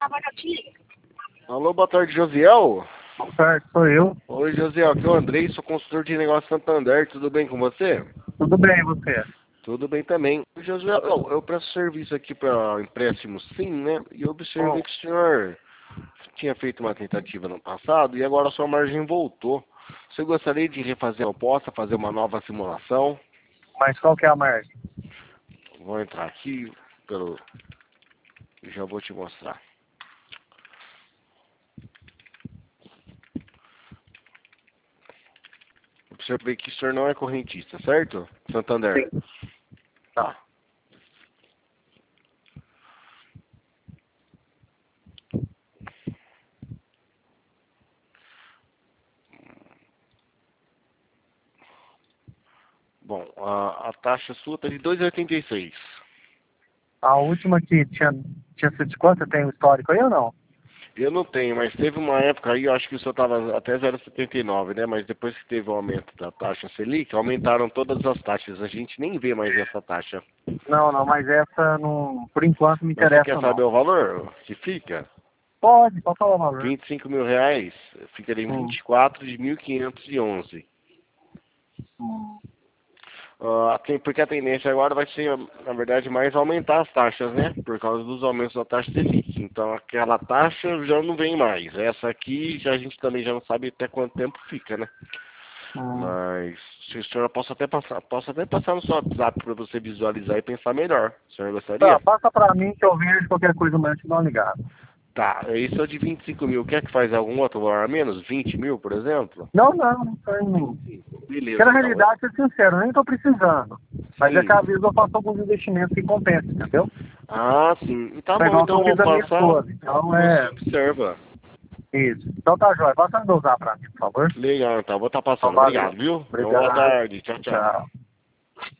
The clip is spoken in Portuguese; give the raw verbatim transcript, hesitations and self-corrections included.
Alô, boa tarde, Josiel. Certo, sou eu. Oi, Josiel, aqui é o Andrei, sou consultor de negócio Santander, tudo bem com você? Tudo bem, e você? Tudo bem também. Josiel, eu, eu presto serviço aqui para empréstimo sim, né? E eu observei Oh, que o senhor tinha feito uma tentativa no passado e agora a sua margem voltou. Você gostaria de refazer a proposta, fazer uma nova simulação? mas qual que é a margem? Vou entrar aqui pelo... já vou te mostrar. Observei que o senhor não é correntista, certo? Santander. Sim. Tá. Bom, a, a taxa sua está de dois vírgula oitenta e seis. A última que tinha, tinha sido de quanto? Você tem o histórico aí ou não? Eu não tenho, mas teve uma época aí, eu acho que o senhor estava até zero vírgula setenta e nove, né? Mas depois que teve o aumento da taxa Selic, aumentaram todas as taxas. A gente nem vê mais essa taxa. Não, não, mas essa não, por enquanto não me Mas você quer interessa saber não. o valor que fica? Pode, pode falar o valor. vinte e cinco mil reais, fica em Hum, vinte e quatro de mil quinhentos e onze. hum. Ah, tem- porque a tendência agora vai ser, na verdade, mais aumentar as taxas, né? Por causa dos aumentos da taxa Selic. Então aquela taxa já não vem mais. Essa aqui já, a gente também já não sabe até quanto tempo fica, né? Hum. Mas se o senhor posso até passar, posso até passar no seu WhatsApp para você visualizar e pensar melhor. O senhor Tá, gostaria? passa pra mim que eu vejo qualquer coisa amanhã te dá uma ligada. Tá, isso é de vinte e cinco mil. Quer que faz algum outro valor a menos? vinte mil, por exemplo? Não, não, não tem. Porque Beleza, na então. realidade, ser sincero, eu nem tô precisando. Mas é que Sim. às vezes eu faço alguns investimentos que compensam, entendeu? Ah, sim. Tá É bom, igual que então eu eu vou fiz a minha passar esposa. Então e você é observa. isso. Então tá, Jóia. Passa a dosar pra mim, por favor. Legal, então. Vou estar Então passando. valeu. Obrigado, viu? Uma boa Obrigado. tarde. Tchau, tchau. Tchau.